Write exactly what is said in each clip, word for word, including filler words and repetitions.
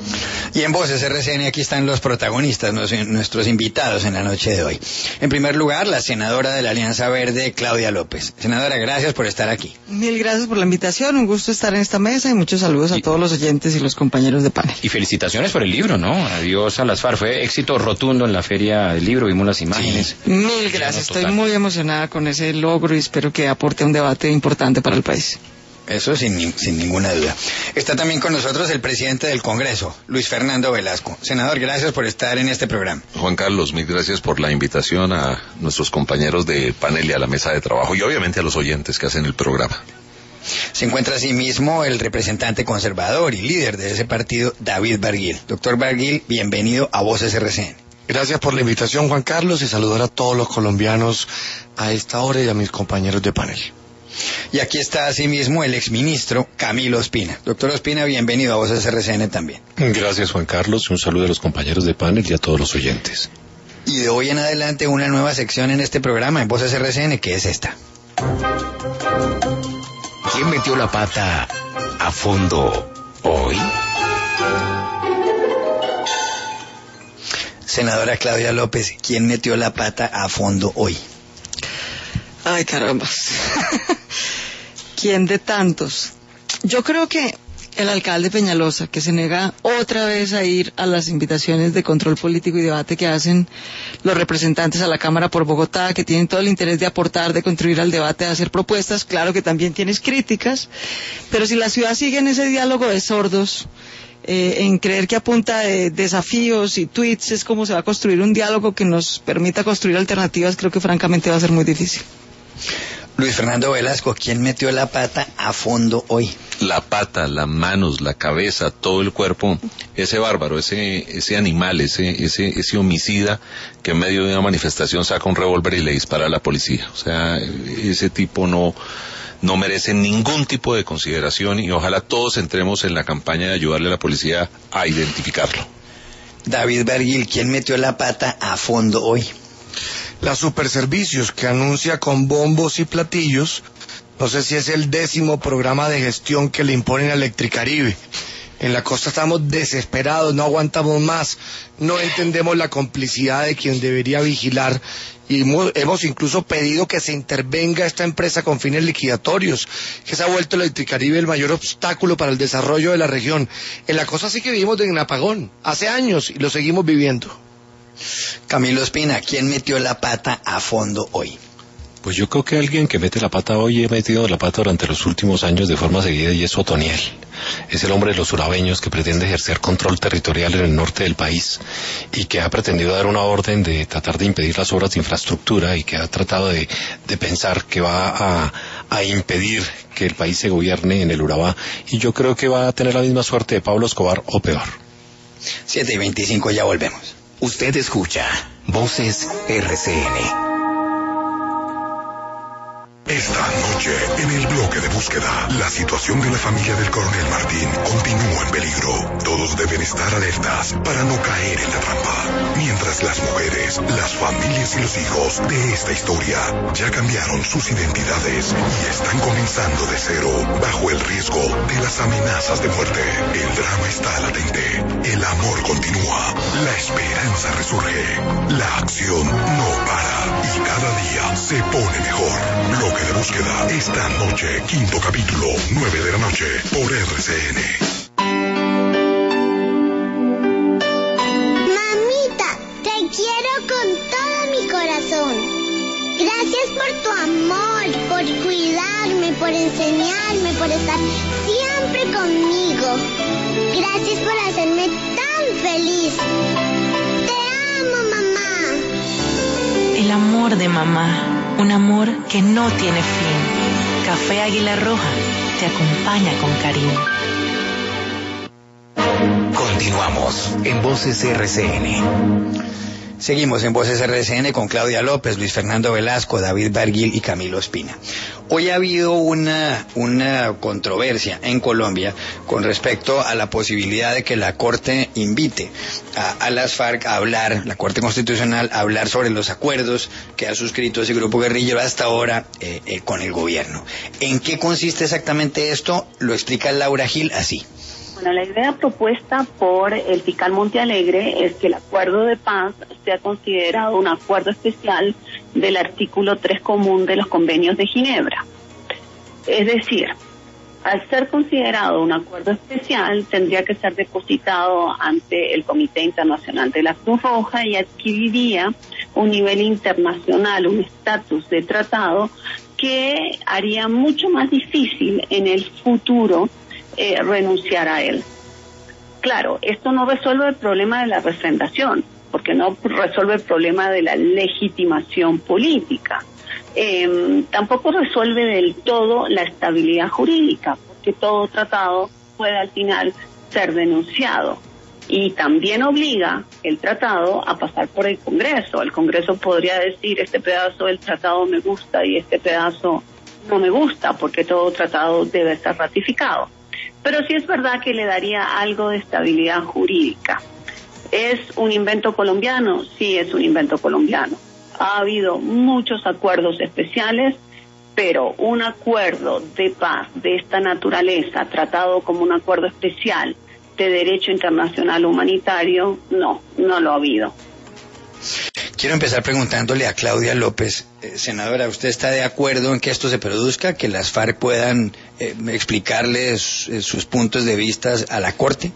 Y en Voces R C N aquí están los protagonistas, nuestros invitados en la noche de hoy. En primer lugar, la senadora de la Alianza Verde, Claudia López. Senadora, gracias por estar aquí. Mil gracias por la invitación, un gusto estar en esta mesa y muchos saludos a y, todos los oyentes y los compañeros de panel. Y felicitaciones por el libro, ¿no? Adiós a las FARC, fue éxito rotundo en la Feria del Libro, vimos las imágenes. Sí. Mil gracias, estoy muy emocionada con ese logro y espero que aporte un debate importante para el país. Eso sin, sin ninguna duda. Está también con nosotros el presidente del Congreso, Luis Fernando Velasco. Senador, gracias por estar en este programa. Juan Carlos, mil gracias por la invitación a nuestros compañeros de panel y a la mesa de trabajo y obviamente a los oyentes que hacen el programa. Se encuentra asimismo el representante conservador y líder de ese partido, David Barguil. Doctor Barguil, bienvenido a Voces R C N. Gracias por la invitación, Juan Carlos, y saludar a todos los colombianos a esta hora y a mis compañeros de panel. Y aquí está asimismo el exministro Camilo Ospina. Doctor Ospina, bienvenido a Voces R C N también. Gracias, Juan Carlos, y un saludo a los compañeros de panel y a todos los oyentes. Y de hoy en adelante una nueva sección en este programa, en Voces R C N, que es esta. ¿Quién metió la pata a fondo hoy? Senadora Claudia López, ¿quién metió la pata a fondo hoy? Ay, caramba. ¿Quién de tantos? Yo creo que el alcalde Peñalosa, que se nega otra vez a ir a las invitaciones de control político y debate que hacen los representantes a la Cámara por Bogotá, que tienen todo el interés de aportar, de contribuir al debate, de hacer propuestas. Claro que también tienes críticas, pero si la ciudad sigue en ese diálogo de sordos, eh, en creer que a punta de desafíos y tweets es como se va a construir un diálogo que nos permita construir alternativas, creo que francamente va a ser muy difícil. Luis Fernando Velasco, ¿quién metió la pata a fondo hoy? La pata, las manos, la cabeza, todo el cuerpo, ese bárbaro, ese ese animal, ese ese ese homicida que en medio de una manifestación saca un revólver y le dispara a la policía. O sea, ese tipo no no merece ningún tipo de consideración y ojalá todos entremos en la campaña de ayudarle a la policía a identificarlo. David Barguil, ¿quién metió la pata a fondo hoy? La Superservicios, que anuncia con bombos y platillos, no sé si es el décimo programa de gestión que le imponen a Electricaribe. En la costa estamos desesperados, no aguantamos más, no entendemos la complicidad de quien debería vigilar y hemos, hemos incluso pedido que se intervenga esta empresa con fines liquidatorios, que se ha vuelto Electricaribe el mayor obstáculo para el desarrollo de la región. En la costa sí que vivimos en apagón, hace años, y lo seguimos viviendo. Camilo Ospina, ¿quién metió la pata a fondo hoy? Pues yo creo que alguien que mete la pata hoy ha metido la pata durante los últimos años de forma seguida y es Otoniel. Es el hombre de los urabeños que pretende ejercer control territorial en el norte del país y que ha pretendido dar una orden de tratar de impedir las obras de infraestructura y que ha tratado de, de pensar que va a, a impedir que el país se gobierne en el Urabá y yo creo que va a tener la misma suerte de Pablo Escobar o peor. siete y veinticinco, ya volvemos. Usted escucha Voces R C N. Esta noche, en el bloque de búsqueda, la situación de la familia del coronel Martín continúa en peligro. Todos deben estar alertas para no caer en la trampa. Mientras las mujeres, las familias y los hijos de esta historia ya cambiaron sus identidades y están comenzando de cero bajo el riesgo de las amenazas de muerte. El drama está latente, el amor continúa, la esperanza resurge, la acción no para y cada día se pone mejor. Lo de búsqueda esta noche, quinto capítulo, nueve de la noche, por R C N. Mamita, te quiero con todo mi corazón. Gracias por tu amor, por cuidarme, por enseñarme, por estar siempre conmigo. Gracias por hacerme tan feliz. Te amo, mamá. El amor de mamá. Un amor que no tiene fin. Café Águila Roja te acompaña con cariño. Continuamos en Voces R C N. Seguimos en Voces R C N con Claudia López, Luis Fernando Velasco, David Barguil y Camilo Ospina. Hoy ha habido una, una controversia en Colombia con respecto a la posibilidad de que la Corte invite a, a las FARC a hablar, la Corte Constitucional, a hablar sobre los acuerdos que ha suscrito ese grupo guerrillero hasta ahora eh, eh, con el gobierno. ¿En qué consiste exactamente esto? Lo explica Laura Gil así. Bueno, la idea propuesta por el fiscal Montealegre es que el acuerdo de paz sea considerado un acuerdo especial del artículo tres común de los convenios de Ginebra. Es decir, al ser considerado un acuerdo especial, tendría que ser depositado ante el Comité Internacional de la Cruz Roja y adquiriría un nivel internacional, un estatus de tratado que haría mucho más difícil en el futuro eh, renunciar a él. Claro, esto no resuelve el problema de la refrendación, porque no resuelve el problema de la legitimación política. Eh, tampoco resuelve del todo la estabilidad jurídica, porque todo tratado puede al final ser denunciado. Y también obliga el tratado a pasar por el Congreso. El Congreso podría decir, este pedazo del tratado me gusta y este pedazo no me gusta, porque todo tratado debe ser ratificado. Pero sí es verdad que le daría algo de estabilidad jurídica. ¿Es un invento colombiano? Sí, es un invento colombiano. Ha habido muchos acuerdos especiales, pero un acuerdo de paz de esta naturaleza, tratado como un acuerdo especial de derecho internacional humanitario, no, no lo ha habido. Quiero empezar preguntándole a Claudia López, eh, senadora, ¿usted está de acuerdo en que esto se produzca, que las FARC puedan eh, explicarles eh, sus puntos de vista a la Corte?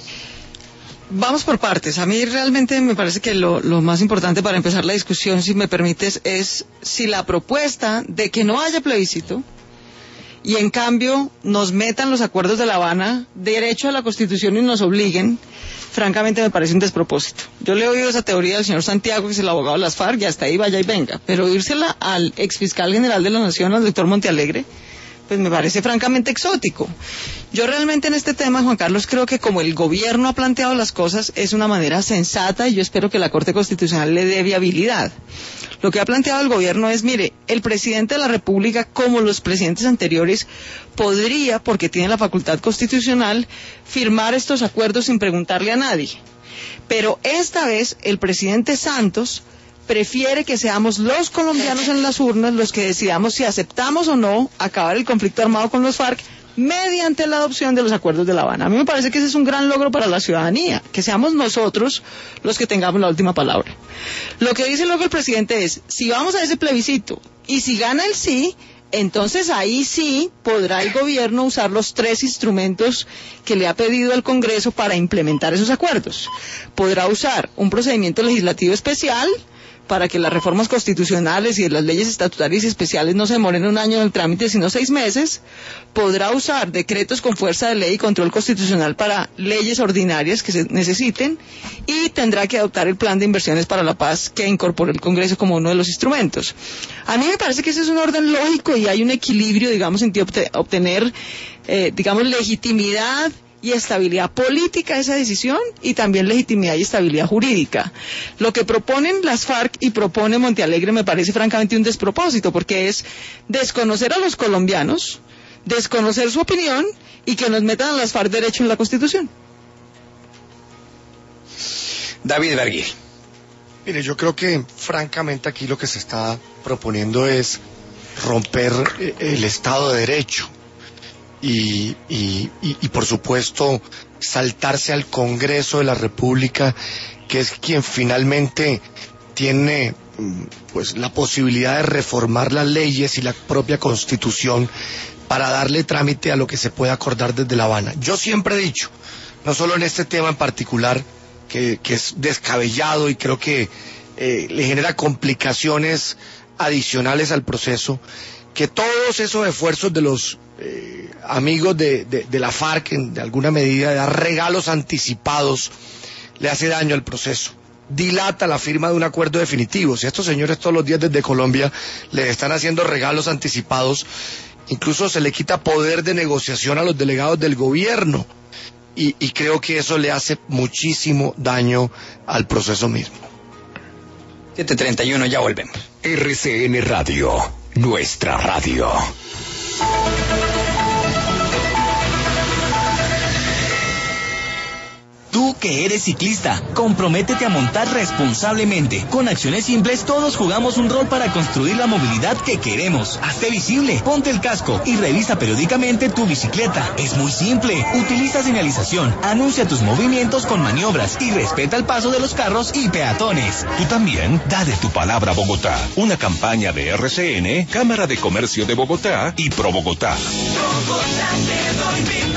Vamos por partes. A mí realmente me parece que lo, lo más importante para empezar la discusión, si me permites, es si la propuesta de que no haya plebiscito y en cambio nos metan los acuerdos de La Habana derecho a la Constitución y nos obliguen, francamente me parece un despropósito. Yo le he oído esa teoría del señor Santiago, que es el abogado de las FARC, y hasta ahí vaya y venga, pero oírsela al exfiscal general de la Nación, al doctor Montealegre, pues me parece francamente exótico. Yo realmente en este tema, Juan Carlos, creo que como el gobierno ha planteado las cosas, es una manera sensata y yo espero que la Corte Constitucional le dé viabilidad. Lo que ha planteado el gobierno es, mire, el presidente de la República, como los presidentes anteriores, podría, porque tiene la facultad constitucional, firmar estos acuerdos sin preguntarle a nadie. Pero esta vez el presidente Santos prefiere que seamos los colombianos en las urnas los que decidamos si aceptamos o no acabar el conflicto armado con los FARC mediante la adopción de los acuerdos de La Habana. A mí me parece que ese es un gran logro para la ciudadanía, que seamos nosotros los que tengamos la última palabra. Lo que dice luego el presidente es, si vamos a ese plebiscito y si gana el sí, entonces ahí sí podrá el gobierno usar los tres instrumentos que le ha pedido al Congreso para implementar esos acuerdos. Podrá usar un procedimiento legislativo especial para que las reformas constitucionales y las leyes estatutarias y especiales no se demoren un año en el trámite, sino seis meses. Podrá usar decretos con fuerza de ley y control constitucional para leyes ordinarias que se necesiten, y tendrá que adoptar el plan de inversiones para la paz que incorporó el Congreso como uno de los instrumentos. A mí me parece que ese es un orden lógico y hay un equilibrio, digamos, en obtener, eh, digamos, legitimidad y estabilidad política a esa decisión, y también legitimidad y estabilidad jurídica. Lo que proponen las FARC y propone Montealegre me parece francamente un despropósito, porque es desconocer a los colombianos, desconocer su opinión y que nos metan a las FARC derecho en la Constitución. David Berguil. Mire, yo creo que francamente aquí lo que se está proponiendo es romper el Estado de Derecho. Y, y, y, y por supuesto saltarse al Congreso de la República, que es quien finalmente tiene pues la posibilidad de reformar las leyes y la propia Constitución para darle trámite a lo que se puede acordar desde La Habana. Yo siempre he dicho, no solo en este tema en particular, que, que es descabellado y creo que eh, le genera complicaciones adicionales al proceso, que todos esos esfuerzos de los eh, amigos de, de, de la FARC, en de alguna medida, de dar regalos anticipados, le hace daño al proceso. Dilata la firma de un acuerdo definitivo. Si a estos señores todos los días desde Colombia le están haciendo regalos anticipados, incluso se le quita poder de negociación a los delegados del gobierno. Y, y creo que eso le hace muchísimo daño al proceso mismo. siete treinta y uno, ya volvemos. R C N Radio, nuestra radio. Tú que eres ciclista, comprométete a montar responsablemente. Con acciones simples todos jugamos un rol para construir la movilidad que queremos. Hazte visible, ponte el casco y revisa periódicamente tu bicicleta. Es muy simple. Utiliza señalización, anuncia tus movimientos con maniobras y respeta el paso de los carros y peatones. Tú también, dale tu palabra a Bogotá. Una campaña de R C N, Cámara de Comercio de Bogotá y Pro Bogotá. Bogotá, te doy mi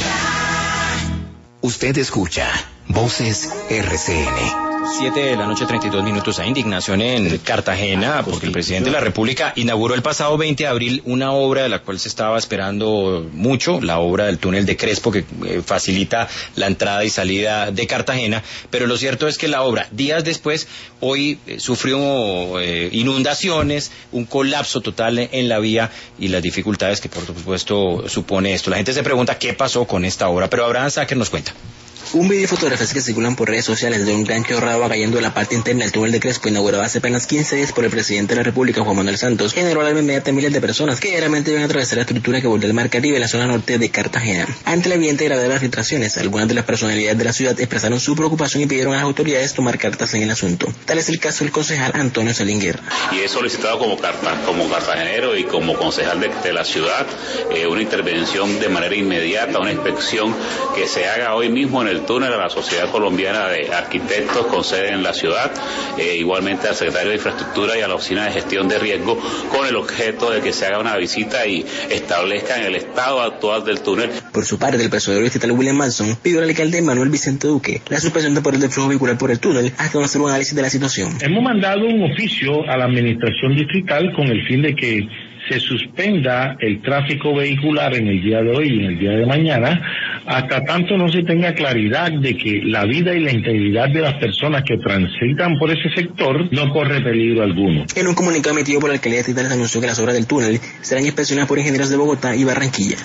palabra. Usted escucha Voces R C N. Siete de la noche, treinta y dos minutos. Hay indignación en Cartagena porque el presidente de la República inauguró el pasado veinte de abril una obra de la cual se estaba esperando mucho, la obra del túnel de Crespo, que eh, facilita la entrada y salida de Cartagena, pero lo cierto es que la obra, días después, hoy eh, sufrió eh, inundaciones, un colapso total en la vía y las dificultades que por supuesto supone esto. La gente se pregunta qué pasó con esta obra, pero Abraham Sáquer nos cuenta. Un video y fotografías que circulan por redes sociales de un gran quebrado agua cayendo de la parte interna del túnel de Crespo, inaugurado hace apenas quince días por el presidente de la República, Juan Manuel Santos, generó alarma inmediata a miles de personas que diariamente deben atravesar la estructura que bordea el mar Caribe en la zona norte de Cartagena. Ante la evidente gravedad de las filtraciones, algunas de las personalidades de la ciudad expresaron su preocupación y pidieron a las autoridades tomar cartas en el asunto. Tal es el caso del concejal Antonio Salinger. Y he solicitado como, carta, como cartagenero y como concejal de, de la ciudad eh, una intervención de manera inmediata, una inspección que se haga hoy mismo en el túnel a la sociedad colombiana de arquitectos con sede en la ciudad, eh, igualmente al secretario de Infraestructura y a la Oficina de Gestión de Riesgo, con el objeto de que se haga una visita y establezcan el estado actual del túnel. Por su parte, el personero distrital William Manson pidió al alcalde Manuel Vicente Duque la suspensión temporal del flujo vehicular por el túnel hasta conocer un análisis de la situación. Hemos mandado un oficio a la administración distrital con el fin de que se suspenda el tráfico vehicular en el día de hoy y en el día de mañana, hasta tanto no se tenga claridad de que la vida y la integridad de las personas que transitan por ese sector no corre peligro alguno. En un comunicado emitido por la alcaldía distrital se anunció que las obras del túnel serán inspeccionadas por ingenieros de Bogotá y Barranquilla.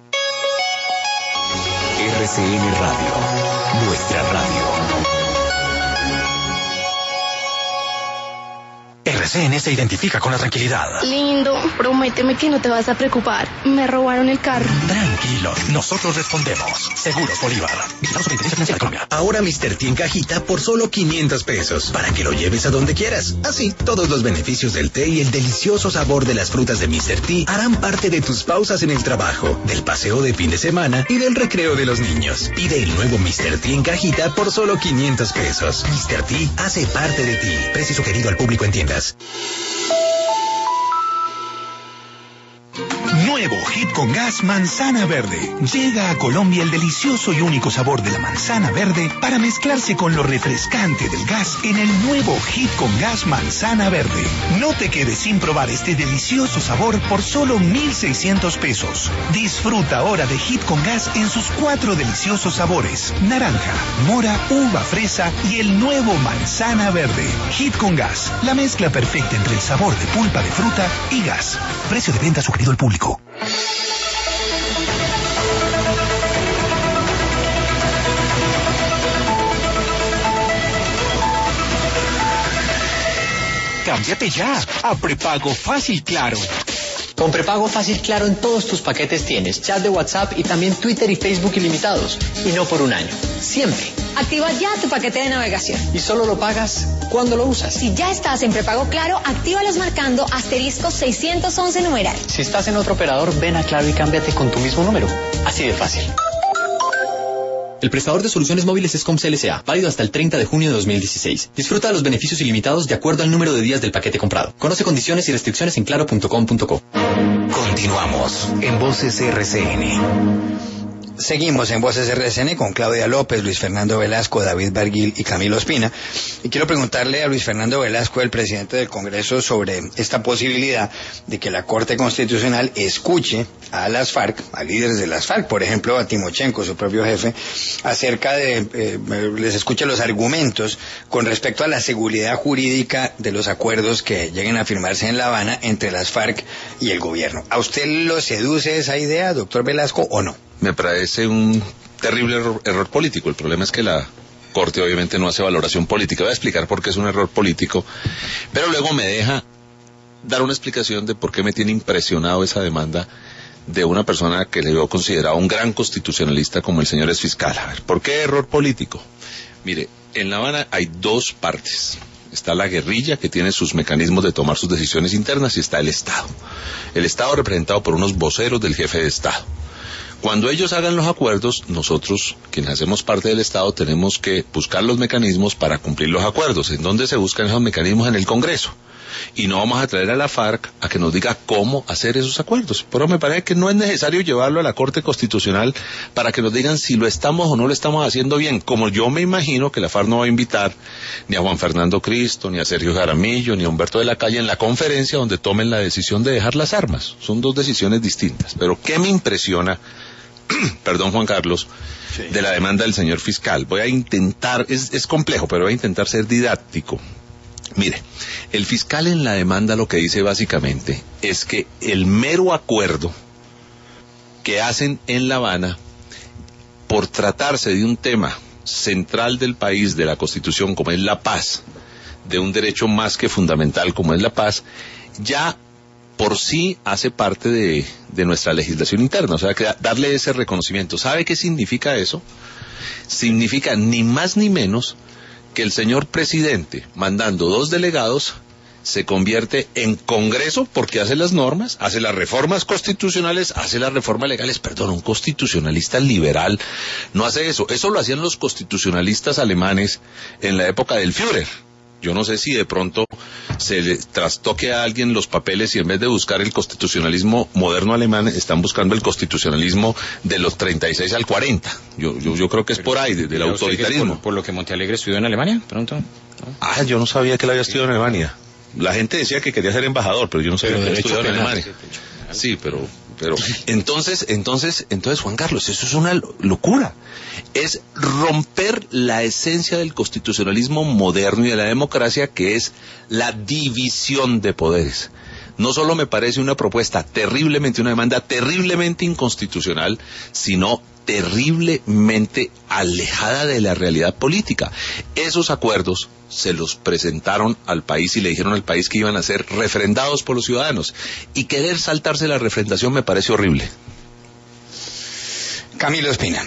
R C N Radio, nuestra radio. R C N se identifica con la tranquilidad. Lindo, prométeme que no te vas a preocupar. Me robaron el carro. Tranquilo, nosotros respondemos. Seguros Bolívar. Vigilado Superintendencia Financiera de Colombia. Ahora mister T en cajita por solo quinientos pesos, para que lo lleves a donde quieras. Así, todos los beneficios del té y el delicioso sabor de las frutas de mister T harán parte de tus pausas en el trabajo, del paseo de fin de semana y del recreo de los niños. Pide el nuevo mister T en cajita por solo quinientos pesos. mister T hace parte de ti. Precio sugerido al público en tiendas. Nuevo Hit con Gas Manzana Verde. Llega a Colombia el delicioso y único sabor de la manzana verde para mezclarse con lo refrescante del gas en el nuevo Hit con Gas Manzana Verde. No te quedes sin probar este delicioso sabor por solo mil seiscientos pesos. Disfruta ahora de Hit con Gas en sus cuatro deliciosos sabores: naranja, mora, uva, fresa y el nuevo manzana verde. Hit con Gas, la mezcla perfecta entre el sabor de pulpa de fruta y gas. Precio de venta sugerido al público. Cámbiate ya a prepago Fácil Claro. Con prepago Fácil Claro en todos tus paquetes tienes chat de WhatsApp y también Twitter y Facebook ilimitados. Y no por un año, siempre. Activa ya tu paquete de navegación. Y solo lo pagas cuando lo usas. Si ya estás en prepago Claro, actívalos marcando asterisco seiscientos once numeral. Si estás en otro operador, ven a Claro y cámbiate con tu mismo número. Así de fácil. El prestador de soluciones móviles es Comcel S A, válido hasta el treinta de junio de dos mil dieciséis. Disfruta de los beneficios ilimitados de acuerdo al número de días del paquete comprado. Conoce condiciones y restricciones en claro punto com punto co. Continuamos en Voces R C N. Seguimos en Voces R C N con Claudia López, Luis Fernando Velasco, David Barguil y Camilo Espina. Y quiero preguntarle a Luis Fernando Velasco, el presidente del Congreso, sobre esta posibilidad de que la Corte Constitucional escuche a las FARC, a líderes de las FARC, por ejemplo a Timochenko, su propio jefe, acerca de, eh, les escuche los argumentos con respecto a la seguridad jurídica de los acuerdos que lleguen a firmarse en La Habana entre las FARC y el gobierno. ¿A usted lo seduce esa idea, doctor Velasco, o no? Me parece un terrible error, error político. El problema es que la Corte obviamente no hace valoración política. Voy a explicar por qué es un error político, pero luego me deja dar una explicación de por qué me tiene impresionado esa demanda de una persona que le veo considerado un gran constitucionalista como el señor exfiscal. A ver, ¿por qué error político? Mire, en La Habana hay dos partes. Está la guerrilla, que tiene sus mecanismos de tomar sus decisiones internas, y está el Estado. El Estado representado por unos voceros del jefe de Estado. Cuando ellos hagan los acuerdos, nosotros, quienes hacemos parte del Estado, tenemos que buscar los mecanismos para cumplir los acuerdos. ¿En dónde se buscan esos mecanismos? En el Congreso. Y no vamos a traer a la FARC a que nos diga cómo hacer esos acuerdos. Pero me parece que no es necesario llevarlo a la Corte Constitucional para que nos digan si lo estamos o no lo estamos haciendo bien. Como yo me imagino que la FARC no va a invitar ni a Juan Fernando Cristo, ni a Sergio Jaramillo, ni a Humberto de la Calle en la conferencia donde tomen la decisión de dejar las armas. Son dos decisiones distintas. Pero ¿qué me impresiona? Perdón, Juan Carlos, sí, de la demanda del señor fiscal? Voy a intentar, es, es complejo, pero voy a intentar ser didáctico. Mire, el fiscal en la demanda lo que dice básicamente es que el mero acuerdo que hacen en La Habana, por tratarse de un tema central del país, de la Constitución, como es la paz, de un derecho más que fundamental como es la paz, ya por sí hace parte de, de nuestra legislación interna. O sea, que darle ese reconocimiento. ¿Sabe qué significa eso? Significa ni más ni menos que el señor presidente, mandando dos delegados, se convierte en Congreso porque hace las normas, hace las reformas constitucionales, hace las reformas legales. Perdón, un constitucionalista liberal no hace eso. Eso lo hacían los constitucionalistas alemanes en la época del Führer. Yo no sé si de pronto se le trastoque a alguien los papeles y en vez de buscar el constitucionalismo moderno alemán, están buscando el constitucionalismo de los treinta y seis al cuarenta. Yo yo, yo creo que es por ahí, de, del autoritarismo. Por, por lo que Montealegre estudió en Alemania, pronto. ¿No? Ah, yo no sabía que él había estudiado en Alemania. La gente decía que quería ser embajador, pero yo no sabía pero que había estudiado en Alemania. Sí, pero... Pero entonces, entonces, entonces Juan Carlos, eso es una locura. Es romper la esencia del constitucionalismo moderno y de la democracia, que es la división de poderes. No solo me parece una propuesta terriblemente, una demanda terriblemente inconstitucional, sino terriblemente alejada de la realidad política. Esos acuerdos se los presentaron al país y le dijeron al país que iban a ser refrendados por los ciudadanos. Y querer saltarse la refrendación me parece horrible. Camilo Espina.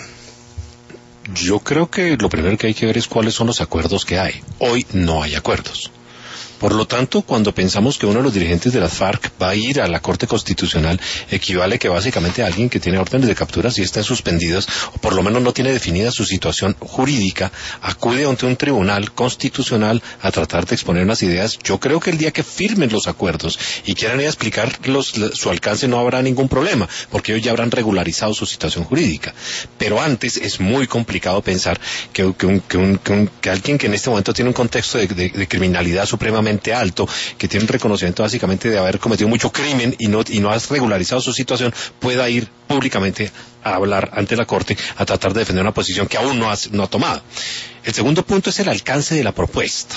Yo creo que lo primero que hay que ver es cuáles son los acuerdos que hay. Hoy no hay acuerdos. Por lo tanto, cuando pensamos que uno de los dirigentes de las FARC va a ir a la Corte Constitucional, equivale que básicamente a alguien que tiene órdenes de captura, si están suspendidos, o por lo menos no tiene definida su situación jurídica, acude ante un tribunal constitucional a tratar de exponer unas ideas. Yo creo que el día que firmen los acuerdos y quieran ir a explicar los, su alcance, no habrá ningún problema, porque ellos ya habrán regularizado su situación jurídica. Pero antes es muy complicado pensar que, que, un, que, un, que, un, que alguien que en este momento tiene un contexto de, de, de criminalidad supremamente alto, que tiene un reconocimiento básicamente de haber cometido mucho crimen y no, y no has regularizado su situación, pueda ir públicamente a hablar ante la Corte a tratar de defender una posición que aún no ha, no ha tomado. El segundo punto es el alcance de la propuesta.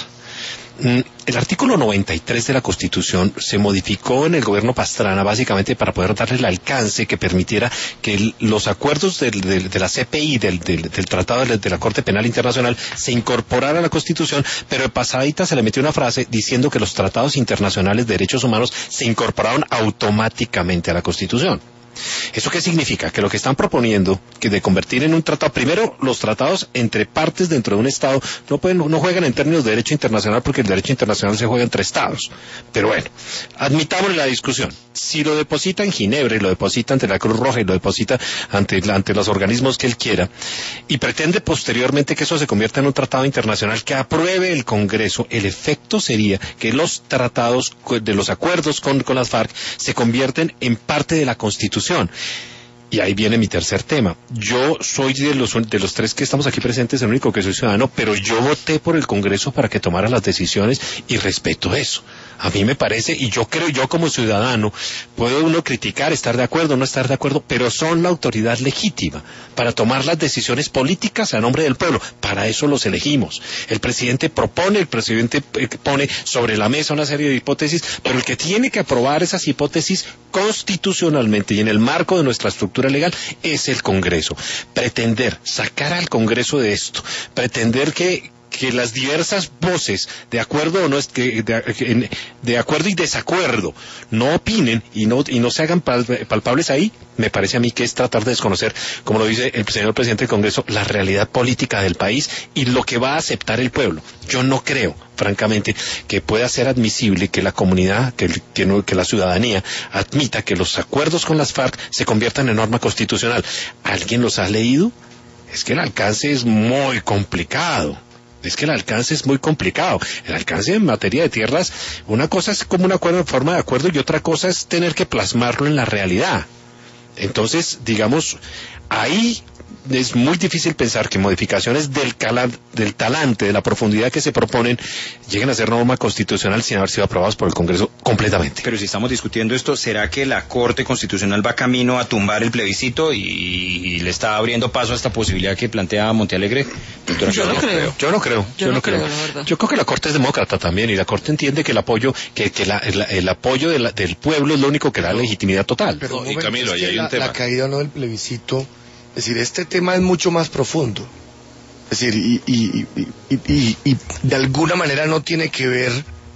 El artículo noventa y tres de la Constitución se modificó en el gobierno Pastrana básicamente para poder darle el alcance que permitiera que el, los acuerdos del, del, de la C P I, del, del, del Tratado de, de la Corte Penal Internacional, se incorporara a la Constitución, pero de pasadita se le metió una frase diciendo que los tratados internacionales de derechos humanos se incorporaron automáticamente a la Constitución. ¿Eso qué significa? Que lo que están proponiendo, que de convertir en un tratado, primero, los tratados entre partes dentro de un Estado no pueden, no juegan en términos de derecho internacional, porque el derecho internacional se juega entre Estados. Pero bueno, admitamos la discusión. Si lo deposita en Ginebra y lo deposita ante la Cruz Roja y lo deposita ante, ante los organismos que él quiera, y pretende posteriormente que eso se convierta en un tratado internacional que apruebe el Congreso, el efecto sería que los tratados de los acuerdos con, con las FARC se convierten en parte de la Constitución. Y ahí viene mi tercer tema. Yo soy de los, de los tres que estamos aquí presentes, el único que soy ciudadano, pero yo voté por el Congreso para que tomara las decisiones y respeto eso. A mí me parece, y yo creo, yo como ciudadano, puedo uno criticar, estar de acuerdo, no estar de acuerdo, pero son la autoridad legítima para tomar las decisiones políticas a nombre del pueblo. Para eso los elegimos. El presidente propone, el presidente pone sobre la mesa una serie de hipótesis, pero el que tiene que aprobar esas hipótesis constitucionalmente y en el marco de nuestra estructura legal es el Congreso. Pretender sacar al Congreso de esto, pretender que que las diversas voces, de acuerdo o no, de, de, de acuerdo y desacuerdo, no opinen y no, y no se hagan palpables ahí, me parece a mí que es tratar de desconocer, como lo dice el señor presidente del Congreso, la realidad política del país y lo que va a aceptar el pueblo. Yo no creo, francamente, que pueda ser admisible que la comunidad, que, que, no, que la ciudadanía admita que los acuerdos con las FARC se conviertan en norma constitucional. ¿Alguien los ha leído? Es que el alcance es muy complicado. Es que el alcance es muy complicado. El alcance en materia de tierras, una cosa es como un acuerdo en forma de acuerdo y otra cosa es tener que plasmarlo en la realidad. Entonces, digamos, ahí es muy difícil pensar que modificaciones del, cala, del talante, de la profundidad que se proponen, lleguen a ser norma constitucional sin haber sido aprobados por el Congreso completamente. Pero si estamos discutiendo esto, ¿será que la Corte Constitucional va camino a tumbar el plebiscito y, y le está abriendo paso a esta posibilidad que plantea Montealegre? Yo, yo no creo. Yo no creo. Yo, yo no no creo. creo Yo creo que la Corte es demócrata también y la Corte entiende que el apoyo, que, que la, el, el apoyo de la, del pueblo es lo único que da legitimidad total. Pero no, y Camilo, ahí hay la, un tema. La caída no del plebiscito. Es decir, este tema es mucho más profundo. Es decir, y, y, y, y, y de alguna manera no tiene que ver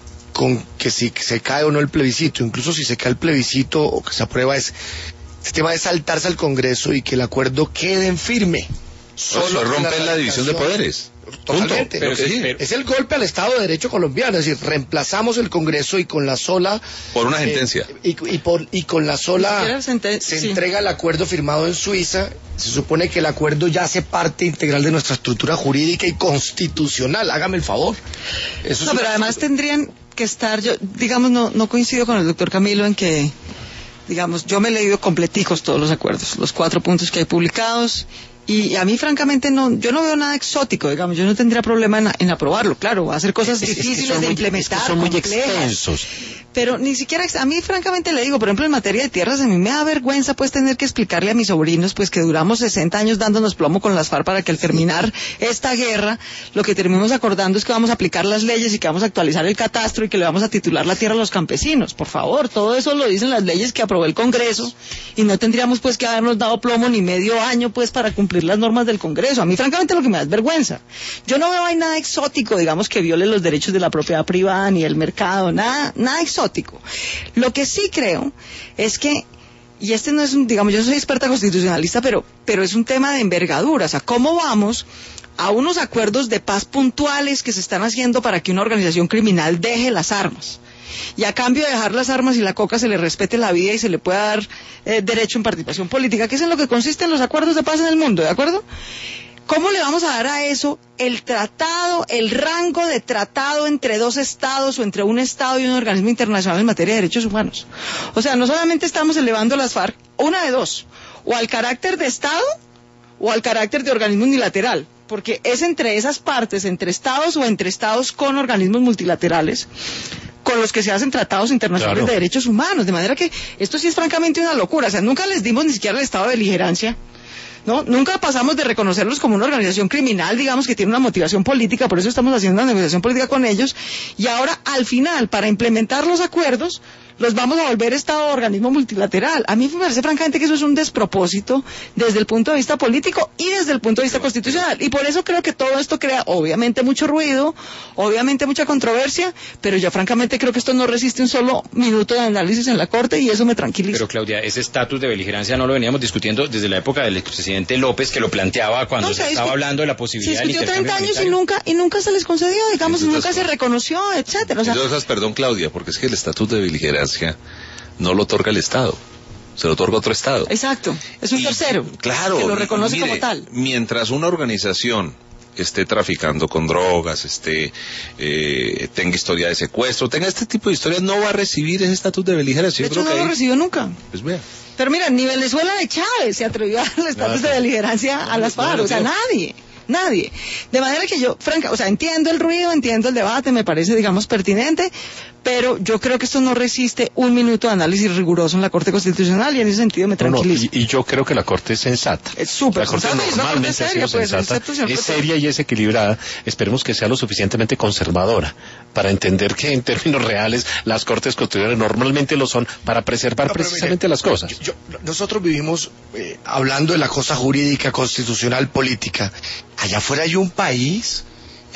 con que si se cae o no el plebiscito. Incluso si se cae el plebiscito o que se aprueba, es, este tema es saltarse al Congreso y que el acuerdo quede en firme. Solo romper la división de poderes. Totalmente. Pero sí, pero... Es el golpe al Estado de Derecho colombiano, es decir, reemplazamos el Congreso y con la sola... Por una sentencia. Eh, y, y, por, y con la sola... Se sí. entrega el acuerdo firmado en Suiza, se supone que el acuerdo ya hace parte integral de nuestra estructura jurídica y constitucional, hágame el favor. Eso no, es pero además tendrían que estar, yo digamos, no, no coincido con el doctor Camilo en que, digamos, yo me he leído completicos todos los acuerdos, los cuatro puntos que hay publicados. Y a mí, francamente, no, yo no veo nada exótico, digamos, yo no tendría problema en, en aprobarlo, claro, va a hacer cosas es, difíciles es que de muy, implementar, es que son muy complejas, extensos. Pero ni siquiera, a mí, francamente, le digo, por ejemplo, en materia de tierras, a mí me da vergüenza, pues, tener que explicarle a mis sobrinos, pues, que duramos sesenta años dándonos plomo con las FARC para que al terminar esta guerra, lo que terminemos acordando es que vamos a aplicar las leyes y que vamos a actualizar el catastro y que le vamos a titular la tierra a los campesinos. Por favor, todo eso lo dicen las leyes que aprobó el Congreso y no tendríamos, pues, que habernos dado plomo ni medio año, pues, para cumplir las normas del Congreso. A mí, francamente, lo que me da es vergüenza. Yo no veo ahí nada exótico, digamos, que viole los derechos de la propiedad privada ni el mercado, nada, nada exótico. Lo que sí creo es que, y este no es un, digamos, yo soy experta constitucionalista, pero, pero es un tema de envergadura, o sea, ¿cómo vamos a unos acuerdos de paz puntuales que se están haciendo para que una organización criminal deje las armas? Y a cambio de dejar las armas y la coca se le respete la vida y se le pueda dar eh, derecho en participación política, que es en lo que consisten los acuerdos de paz en el mundo, ¿de acuerdo? ¿Cómo le vamos a dar a eso el tratado, el rango de tratado entre dos estados o entre un estado y un organismo internacional en materia de derechos humanos? O sea, no solamente estamos elevando las FARC, una de dos, o al carácter de estado o al carácter de organismo unilateral, porque es entre esas partes, entre estados o entre estados con organismos multilaterales, con los que se hacen tratados internacionales claro. de derechos humanos, de manera que esto sí es francamente una locura. O sea, nunca les dimos ni siquiera el estado de beligerancia, ¿no? Nunca pasamos de reconocerlos como una organización criminal, digamos, que tiene una motivación política, por eso estamos haciendo una negociación política con ellos, y ahora, al final, para implementar los acuerdos, los vamos a volver Estado organismo multilateral. A mí me parece francamente que eso es un despropósito desde el punto de vista político y desde el punto de vista constitucional. Y por eso creo que todo esto crea obviamente mucho ruido, obviamente mucha controversia, pero yo francamente creo que esto no resiste un solo minuto de análisis en la Corte y eso me tranquiliza. Pero Claudia, ese estatus de beligerancia no lo veníamos discutiendo desde la época del expresidente López, que lo planteaba cuando no, se, se estaba hablando de la posibilidad del intercambio treinta años y nunca, y nunca se les concedió, digamos, y nunca se reconoció, etcétera. O sea, Entonces, perdón, Claudia, porque es que el estatus de beligerancia no lo otorga el Estado, se lo otorga otro Estado. Exacto, es un y, tercero claro, que lo reconoce mire, como tal. Mientras una organización esté traficando con drogas, esté eh, tenga historia de secuestro, tenga este tipo de historias, no va a recibir ese estatus de beligerancia. De hecho, no lo ahí... recibió nunca. Pues vea. Pero mira, ni Venezuela de Chávez se atrevió al estatus de beligerancia a las FARC, o sea, nadie. Nadie. De manera que yo, franca, o sea, entiendo el ruido, entiendo el debate, me parece, digamos, pertinente, pero yo creo que esto no resiste un minuto de análisis riguroso en la Corte Constitucional y en ese sentido me tranquilizo. No, no, y, y yo creo que la Corte es sensata. Es súper La Corte sensata, normalmente es seria, ha sido pues, sensata, excepto, es seria y es equilibrada. Esperemos que sea lo suficientemente conservadora para entender que en términos reales las Cortes Constitucionales normalmente lo son para preservar no, precisamente mire, las cosas. Yo, yo, nosotros vivimos eh, hablando de la cosa jurídica, constitucional, política. Allá afuera hay un país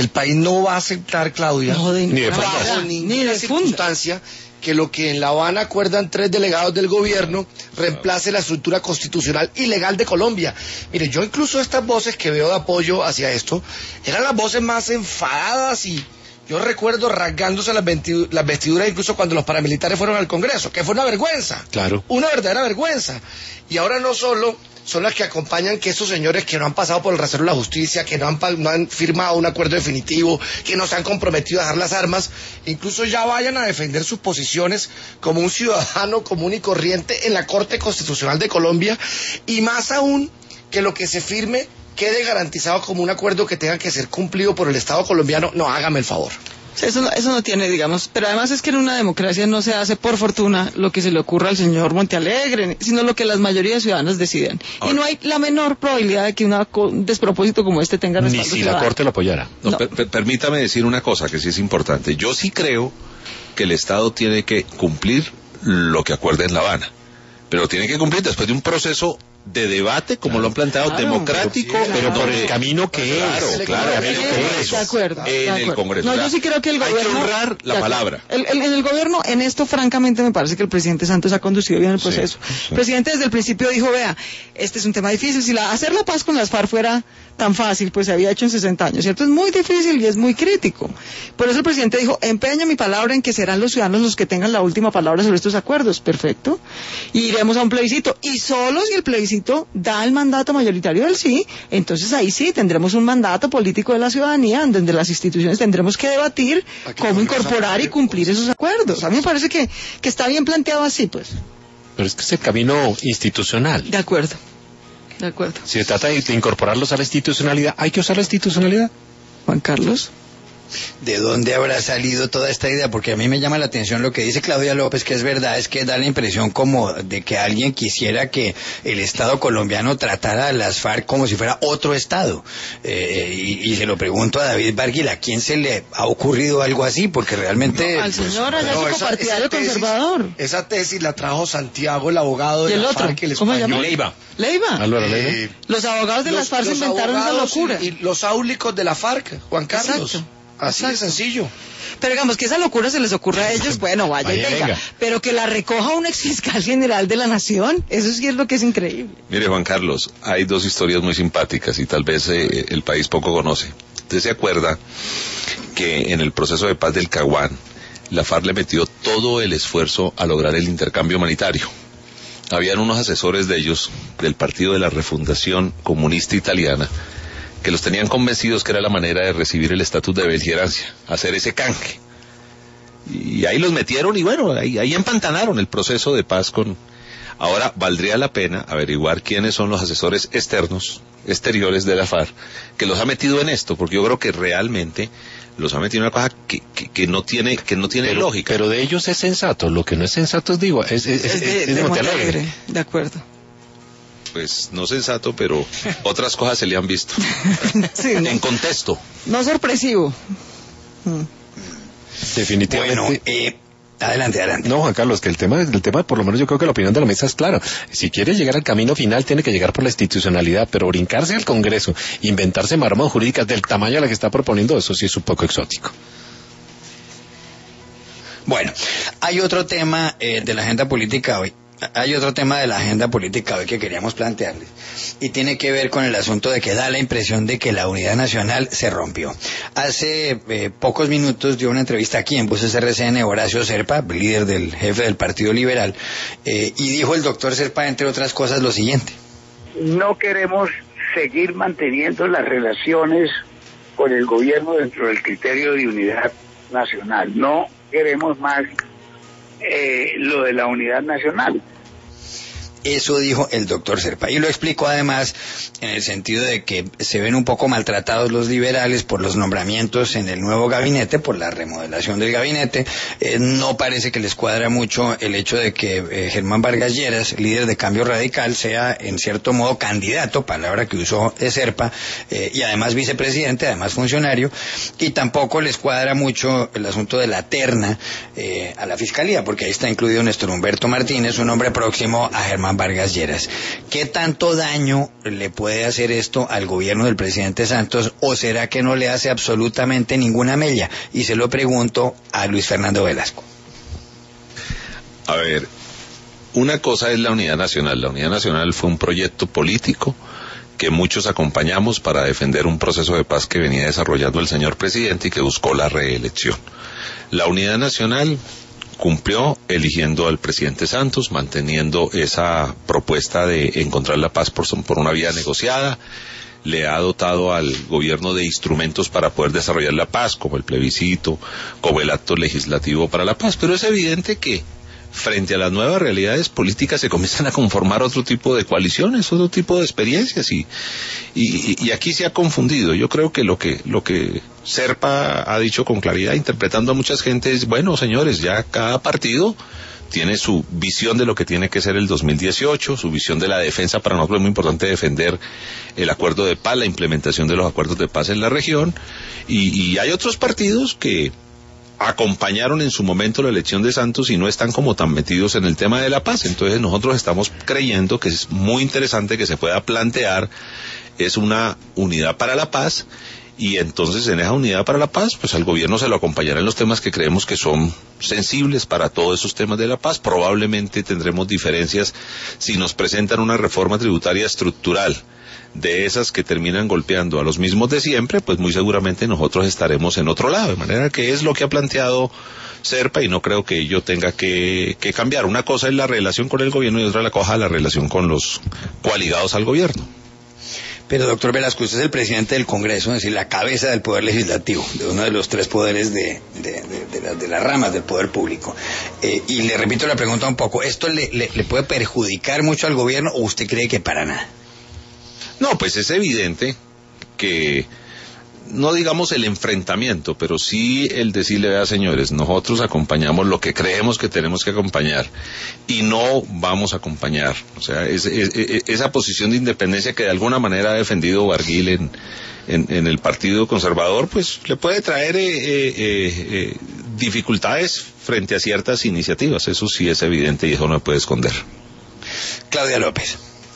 El país no va a aceptar, Claudia, no, de, ni de bajo ninguna circunstancia, que lo que en La Habana acuerdan tres delegados del gobierno reemplace la estructura constitucional y legal de Colombia. Mire, yo incluso estas voces que veo de apoyo hacia esto, eran las voces más enfadadas y yo recuerdo rasgándose las, las vestiduras incluso cuando los paramilitares fueron al Congreso, que fue una vergüenza. Claro. Una verdadera vergüenza. Y ahora no solo son las que acompañan que esos señores que no han pasado por el rasero de la justicia, que no han, no han firmado un acuerdo definitivo, que no se han comprometido a dejar las armas, incluso ya vayan a defender sus posiciones como un ciudadano común y corriente en la Corte Constitucional de Colombia, y más aún que lo que se firme quede garantizado como un acuerdo que tenga que ser cumplido por el Estado colombiano. No, hágame el favor. Eso no, eso no tiene, digamos, pero además es que en una democracia no se hace por fortuna lo que se le ocurra al señor Montealegre, sino lo que las mayorías de ciudadanos deciden. Ahora, y no hay la menor probabilidad de que una, un despropósito como este tenga respaldo ni si ciudadano. La Corte lo apoyara. No, No. per- per- permítame decir una cosa que sí es importante. Yo sí creo que el Estado tiene que cumplir lo que acuerda en La Habana, pero tiene que cumplir después de un proceso de debate, como lo han planteado, Claro, democrático, pero, Pero por donde- el camino que Claro, es. claro, por en el el camino que es. De acuerdo. de en el acuerdo. Congreso. No, O sea, yo sí creo que el hay gobierno... que honrar la de acuerdo. palabra. El, el, en el gobierno, en esto, francamente, me parece que el presidente Santos ha conducido bien el Sí, proceso. sí. El presidente desde el principio dijo, vea, este es un tema difícil. Si la, hacer la paz con las FARC fuera tan fácil, pues se había hecho en sesenta años, ¿cierto? Es muy difícil y es muy crítico. Por eso el presidente dijo, empeño mi palabra en que serán los ciudadanos los que tengan la última palabra sobre estos acuerdos. Perfecto. Y iremos a un plebiscito. Y solo si el plebiscito da el mandato mayoritario del sí, entonces ahí sí tendremos un mandato político de la ciudadanía, donde las instituciones tendremos que debatir cómo incorporar y cumplir esos acuerdos. A mí me parece que, que está bien planteado así, pues. Pero es que es el camino institucional. De acuerdo. De acuerdo. Si se trata de, de incorporarlos a la institucionalidad, hay que usar la institucionalidad. Juan Carlos. ¿De dónde habrá salido toda esta idea? Porque a mí me llama la atención lo que dice Claudia López, que es verdad, es que da la impresión como de que alguien quisiera que el Estado colombiano tratara a las FARC como si fuera otro Estado. Eh, y, y se lo pregunto a David Barguil, ¿a quién se le ha ocurrido algo así? Porque realmente... No, al señor allá No, su esa- partidario esa tesis- conservador. Esa tesis la trajo Santiago, el abogado ¿Y de el la otro? FARC, el ¿Cómo se llama? español. Leiva. Leiva. Álvaro Leiva. Eh, Los abogados de los- las FARC los inventaron esa abogados locura. Y, y los áulicos de la FARC, Juan Carlos. Exacto. Así de Exacto. sencillo. Pero digamos que esa locura se les ocurra a ellos, bueno, vaya y Vaya, venga. venga. Pero que la recoja un exfiscal general de la nación, eso sí es lo que es increíble. Mire, Juan Carlos, hay dos historias muy simpáticas y tal vez eh, el país poco conoce. Usted se acuerda que en el proceso de paz del Caguán, la FARC le metió todo el esfuerzo a lograr el intercambio humanitario. Habían unos asesores de ellos, del Partido de la Refundación Comunista Italiana, que los tenían convencidos que era la manera de recibir el estatus de beligerancia, hacer ese canje. Y ahí los metieron y bueno, ahí, ahí empantanaron el proceso de paz con... Ahora, valdría la pena averiguar quiénes son los asesores externos, exteriores de la FARC, que los ha metido en esto, porque yo creo que realmente los ha metido en una cosa que, que, que no tiene, que no tiene Pero, lógica. pero de ellos es sensato. Lo que no es sensato es, digo, es, es, es, Es de, es de de Montealegre. Montealegre, de acuerdo. Pues no sensato, pero otras cosas se le han visto. Sí, no, En contexto. no sorpresivo. Mm. Definitivamente. Bueno, eh, adelante, adelante. No, Juan Carlos, que el tema, el tema, por lo menos yo creo que la opinión de la mesa es clara. Si quiere llegar al camino final, tiene que llegar por la institucionalidad, pero brincarse al Congreso, inventarse marmas jurídicas del tamaño de la que está proponiendo, eso sí es un poco exótico. Bueno, hay otro tema eh, de la agenda política hoy. Hay otro tema de la agenda política hoy que queríamos plantearles y tiene que ver con el asunto de que da la impresión de que la unidad nacional se rompió. Hace eh, pocos minutos dio una entrevista aquí en Voces R C N Horacio Serpa, líder del jefe del Partido Liberal, eh, y dijo el doctor Serpa, entre otras cosas, lo siguiente. No queremos seguir manteniendo las relaciones con el gobierno dentro del criterio de unidad nacional. No queremos más eh, lo de la unidad nacional. Eso dijo el doctor Serpa y lo explicó además en el sentido de que se ven un poco maltratados los liberales por los nombramientos en el nuevo gabinete, por la remodelación del gabinete. Eh, no parece que les cuadra mucho el hecho de que eh, Germán Vargas Lleras, líder de Cambio Radical, sea en cierto modo candidato, palabra que usó Serpa, eh, y además vicepresidente, además funcionario, y tampoco les cuadra mucho el asunto de la terna eh, a la fiscalía, porque ahí está incluido Néstor Humberto Martínez, un hombre próximo a Germán Germán Vargas Lleras. ¿Qué tanto daño le puede hacer esto al gobierno del presidente Santos, o será que no le hace absolutamente ninguna mella? Y se lo pregunto a Luis Fernando Velasco. A ver, una cosa es la Unidad Nacional. La Unidad Nacional fue un proyecto político que muchos acompañamos para defender un proceso de paz que venía desarrollando el señor presidente y que buscó la reelección. La Unidad Nacional cumplió eligiendo al presidente Santos, manteniendo esa propuesta de encontrar la paz por, por una vía negociada. Le ha dotado al gobierno de instrumentos para poder desarrollar la paz, como el plebiscito, como el acto legislativo para la paz. Pero es evidente que frente a las nuevas realidades políticas se comienzan a conformar otro tipo de coaliciones, otro tipo de experiencias, y, y, y aquí se ha confundido. Yo creo que lo que lo que Serpa ha dicho con claridad, interpretando a muchas gentes, bueno, señores, ya cada partido tiene su visión de lo que tiene que ser el dos mil dieciocho, su visión de la defensa. Para nosotros es muy importante defender el acuerdo de paz, la implementación de los acuerdos de paz en la región, y, y hay otros partidos que acompañaron en su momento la elección de Santos y no están como tan metidos en el tema de la paz. Entonces nosotros estamos creyendo que es muy interesante que se pueda plantear es una unidad para la paz, y entonces en esa unidad para la paz pues al gobierno se lo acompañará en los temas que creemos que son sensibles para todos esos temas de la paz. Probablemente tendremos diferencias si nos presentan una reforma tributaria estructural de esas que terminan golpeando a los mismos de siempre, pues muy seguramente nosotros estaremos en otro lado, de manera que es lo que ha planteado Serpa y no creo que ello tenga que, que cambiar. Una cosa es la relación con el gobierno y otra la cosa la relación con los coaligados al gobierno. Pero doctor Velasco, usted es el presidente del Congreso, es decir, la cabeza del Poder Legislativo, de uno de los tres poderes de, de, de, de, la, de las ramas del poder público. Eh, y le repito la pregunta un poco, ¿esto le, le, le puede perjudicar mucho al gobierno o usted cree que para nada? No, pues es evidente que, no digamos el enfrentamiento, pero sí el decirle, vea señores, nosotros acompañamos lo que creemos que tenemos que acompañar y no vamos a acompañar. O sea, es, es, es, esa posición de independencia que de alguna manera ha defendido Barguil en, en, en el Partido Conservador, pues le puede traer eh, eh, eh, dificultades frente a ciertas iniciativas. Eso sí es evidente y eso no se puede esconder. Claudia López.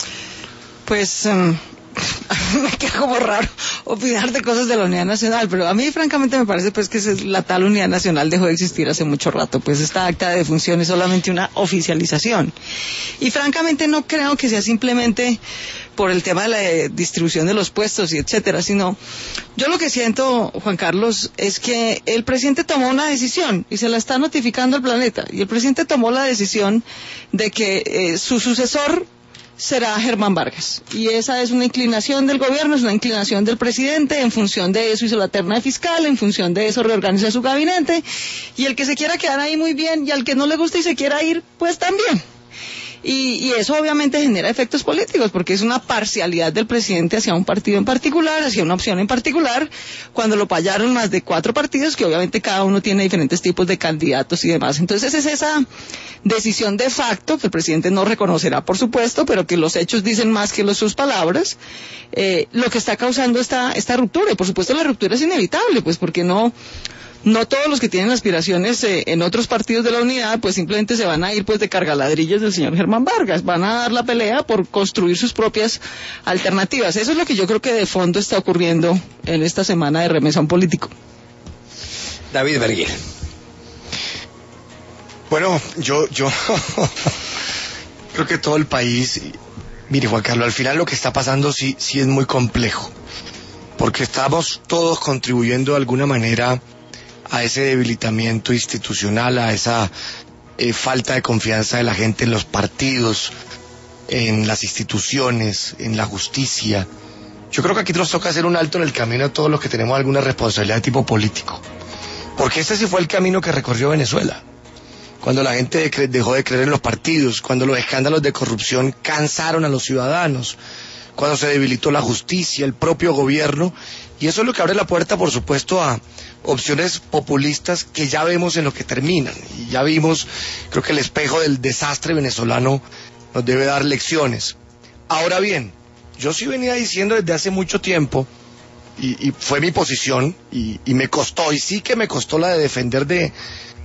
Pues um, me queda como raro opinar de cosas de la Unidad Nacional, pero a mí francamente me parece pues que la tal Unidad Nacional dejó de existir hace mucho rato. Pues esta acta de defunción es solamente una oficialización y francamente no creo que sea simplemente por el tema de la distribución de los puestos y etcétera, sino yo lo que siento, Juan Carlos, es que el presidente tomó una decisión y se la está notificando al planeta, y el presidente tomó la decisión de que eh, su sucesor será Germán Vargas, y esa es una inclinación del gobierno, es una inclinación del presidente. En función de eso hizo la terna de fiscal, en función de eso reorganiza su gabinete, y el que se quiera quedar ahí muy bien, y al que no le guste y se quiera ir, pues también. Y, y eso obviamente genera efectos políticos, porque es una parcialidad del presidente hacia un partido en particular, hacia una opción en particular, cuando lo payaron más de cuatro partidos, que obviamente cada uno tiene diferentes tipos de candidatos y demás. Entonces es esa decisión de facto, que el presidente no reconocerá, por supuesto, pero que los hechos dicen más que los, sus palabras, eh, lo que está causando esta, esta ruptura. Y por supuesto la ruptura es inevitable, pues porque no... No todos los que tienen aspiraciones eh, en otros partidos de la unidad, pues simplemente se van a ir pues de cargaladrillos del señor Germán Vargas. Van a dar la pelea por construir sus propias alternativas. Eso es lo que yo creo que de fondo está ocurriendo en esta semana de remesón político. David Barguil. Bueno, yo, yo creo que todo el país, mire Juan Carlos, al final lo que está pasando sí, sí es muy complejo, porque estamos todos contribuyendo de alguna manera a ese debilitamiento institucional, a esa eh, falta de confianza de la gente en los partidos, en las instituciones, en la justicia. Yo creo que aquí nos toca hacer un alto en el camino a todos los que tenemos alguna responsabilidad de tipo político, porque este sí fue el camino que recorrió Venezuela, cuando la gente dejó de creer en los partidos, cuando los escándalos de corrupción cansaron a los ciudadanos, cuando se debilitó la justicia, el propio gobierno, y eso es lo que abre la puerta, por supuesto, a opciones populistas que ya vemos en lo que terminan, y ya vimos, creo que el espejo del desastre venezolano nos debe dar lecciones. Ahora bien, yo sí venía diciendo desde hace mucho tiempo, y, y fue mi posición, y, y me costó, y sí que me costó la de defender de,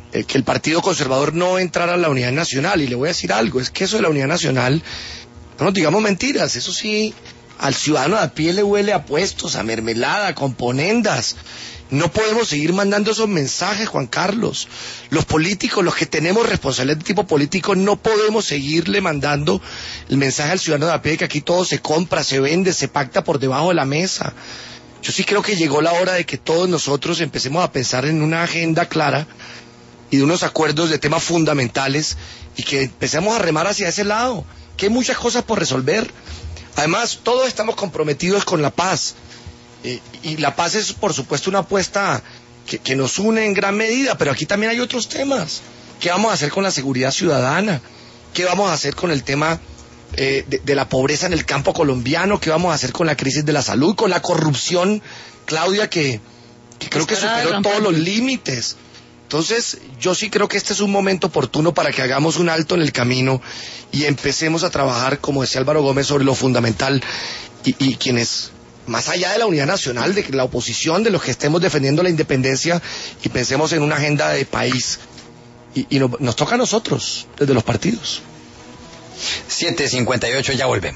eh, que el Partido Conservador no entrara a la Unidad Nacional. Y le voy a decir algo, es que eso de la Unidad Nacional, no nos digamos mentiras, eso sí, al ciudadano de a pie le huele a puestos, a mermelada, a componendas. No podemos seguir mandando esos mensajes, Juan Carlos. Los políticos, los que tenemos responsabilidad de tipo político, no podemos seguirle mandando el mensaje al ciudadano de a pie de que aquí todo se compra, se vende, se pacta por debajo de la mesa. Yo sí creo que llegó la hora de que todos nosotros empecemos a pensar en una agenda clara y de unos acuerdos de temas fundamentales y que empecemos a remar hacia ese lado, que hay muchas cosas por resolver. Además, todos estamos comprometidos con la paz. Eh, y la paz es, por supuesto, una apuesta que, que nos une en gran medida, pero aquí también hay otros temas. ¿Qué vamos a hacer con la seguridad ciudadana? ¿Qué vamos a hacer con el tema eh, de, de la pobreza en el campo colombiano? ¿Qué vamos a hacer con la crisis de la salud? ¿Con la corrupción, Claudia, que, que creo que superó todos los límites? Entonces, yo sí creo que este es un momento oportuno para que hagamos un alto en el camino y empecemos a trabajar, como decía Álvaro Gómez, sobre lo fundamental y, y quienes... más allá de la unidad nacional, de la oposición, de los que estemos defendiendo la independencia y pensemos en una agenda de país. Y, y no, nos toca a nosotros, desde los partidos. siete cincuenta y ocho, ya volvemos.